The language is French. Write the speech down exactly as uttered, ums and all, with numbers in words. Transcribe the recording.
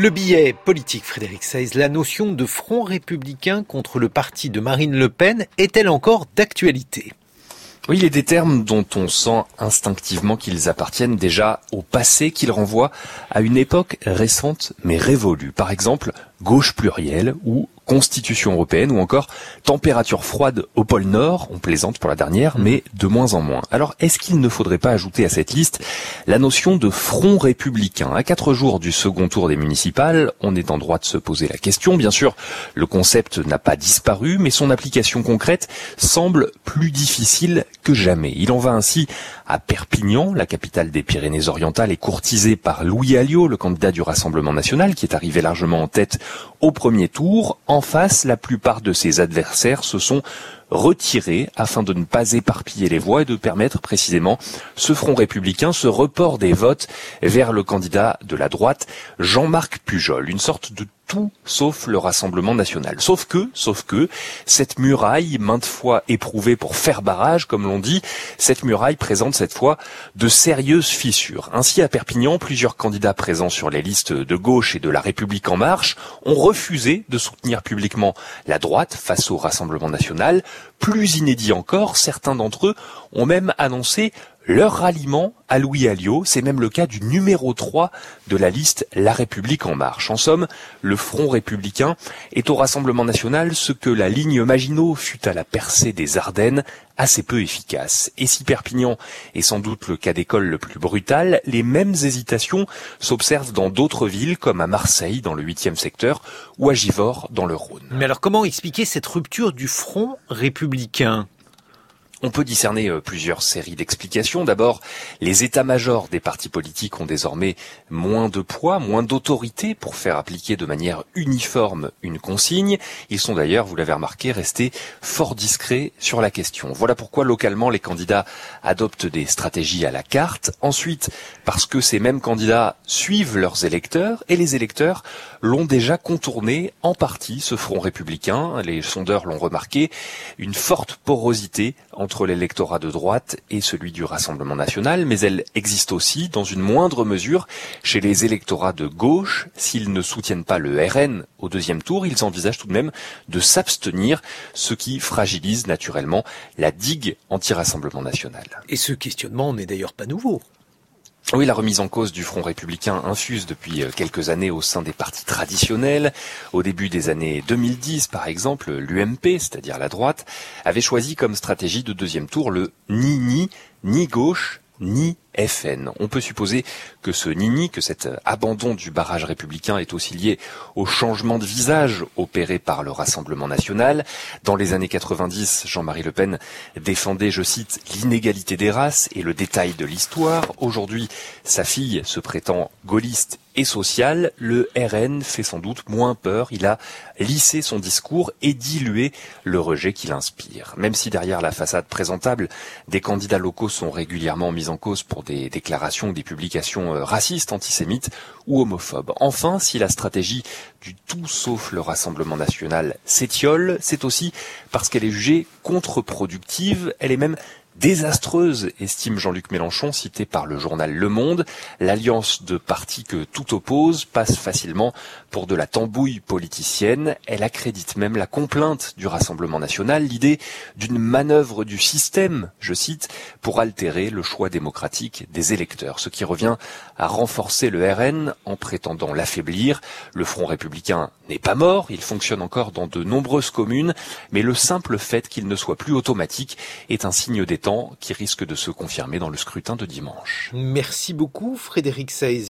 Le billet politique, Frédéric Seyss, la notion de front républicain contre le parti de Marine Le Pen est-elle encore d'actualité ? Oui, il y a des termes dont on sent instinctivement qu'ils appartiennent déjà au passé, qu'ils renvoient à une époque récente mais révolue. Par exemple, gauche plurielle ou Constitution européenne ou encore température froide au pôle Nord, on plaisante pour la dernière, mais de moins en moins. Alors, est-ce qu'il ne faudrait pas ajouter à cette liste la notion de front républicain ? À quatre jours du second tour des municipales, on est en droit de se poser la question. Bien sûr, le concept n'a pas disparu, mais son application concrète semble plus difficile que jamais. Il en va ainsi à Perpignan, la capitale des Pyrénées-Orientales, est courtisée par Louis Alliot, le candidat du Rassemblement national, qui est arrivé largement en tête au premier tour. En face, la plupart de ses adversaires se sont retirés afin de ne pas éparpiller les voix et de permettre précisément ce front républicain, ce report des votes vers le candidat de la droite, Jean-Marc Pujol. Une sorte de tout sauf le Rassemblement national. Sauf que, sauf que, cette muraille, maintes fois éprouvée pour faire barrage, comme l'on dit, cette muraille présente cette fois de sérieuses fissures. Ainsi, à Perpignan, plusieurs candidats présents sur les listes de gauche et de la République en marche ont refusé de soutenir publiquement la droite face au Rassemblement national. Plus inédit encore, certains d'entre eux ont même annoncé leur ralliement à Louis Alliot. C'est même le cas du numéro trois de la liste La République en marche. En somme, le Front républicain est au Rassemblement national ce que la ligne Maginot fut à la percée des Ardennes, assez peu efficace. Et si Perpignan est sans doute le cas d'école le plus brutal, les mêmes hésitations s'observent dans d'autres villes comme à Marseille dans le huitième secteur ou à Givors dans le Rhône. Mais alors comment expliquer cette rupture du Front républicain ? On peut discerner plusieurs séries d'explications. D'abord, les états-majors des partis politiques ont désormais moins de poids, moins d'autorité pour faire appliquer de manière uniforme une consigne. Ils sont d'ailleurs, vous l'avez remarqué, restés fort discrets sur la question. Voilà pourquoi localement les candidats adoptent des stratégies à la carte. Ensuite, parce que ces mêmes candidats suivent leurs électeurs et les électeurs l'ont déjà contourné en partie, ce front républicain. Les sondeurs l'ont remarqué, une forte porosité entre entre l'électorat de droite et celui du Rassemblement national, mais elle existe aussi, dans une moindre mesure, chez les électorats de gauche. S'ils ne soutiennent pas le R N au deuxième tour, ils envisagent tout de même de s'abstenir, ce qui fragilise naturellement la digue anti-Rassemblement national. Et ce questionnement n'est d'ailleurs pas nouveau. Oui, la remise en cause du Front républicain infuse depuis quelques années au sein des partis traditionnels. Au début des années deux mille dix, par exemple, l'U M P, c'est-à-dire la droite, avait choisi comme stratégie de deuxième tour le ni ni, ni gauche, ni F N. On peut supposer que ce ni-ni, que cet abandon du barrage républicain est aussi lié au changement de visage opéré par le Rassemblement national. Dans les années quatre-vingt-dix, Jean-Marie Le Pen défendait, je cite, l'inégalité des races et le détail de l'histoire. Aujourd'hui, sa fille se prétend gaulliste et sociale. Le R N fait sans doute moins peur. Il a lissé son discours et dilué le rejet qu'il inspire. Même si derrière la façade présentable, des candidats locaux sont régulièrement mis en cause pour des déclarations ou des publications racistes, antisémites ou homophobes. Enfin, si la stratégie du tout sauf le Rassemblement national s'étiole, c'est aussi parce qu'elle est jugée contre-productive. Elle est même désastreuse, estime Jean-Luc Mélenchon, cité par le journal Le Monde. L'alliance de partis que tout oppose passe facilement pour de la tambouille politicienne. Elle accrédite même la complainte du Rassemblement national, l'idée d'une manœuvre du système, je cite, pour altérer le choix démocratique des électeurs, ce qui revient à renforcer le R N en prétendant l'affaiblir. Le Front républicain n'est pas mort, il fonctionne encore dans de nombreuses communes, mais le simple fait qu'il ne soit plus automatique est un signe des temps qui risque de se confirmer dans le scrutin de dimanche. Merci beaucoup Frédéric Seyss.